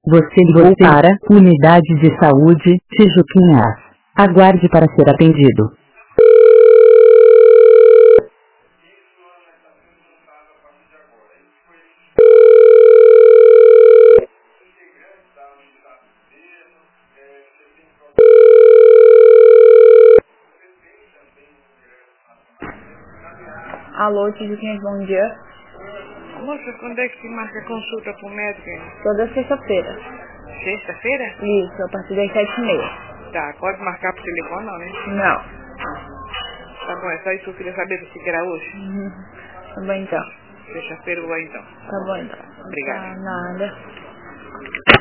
Você ligou para Unidade de Saúde, Tijuquinhas. Aguarde para ser atendido. Alô, Tijuquinhas, bom dia. Moça, quando é que se marca consulta pro médico, hein? Toda sexta-feira. Sexta-feira? Isso, a partir das 7h30. Tá, pode marcar pro telefone não, né? Não. Tá bom, é só isso que eu queria saber se que era hoje. Tá bom então. Sexta-feira eu vou então. Tá bom então. Obrigada. Tá, nada.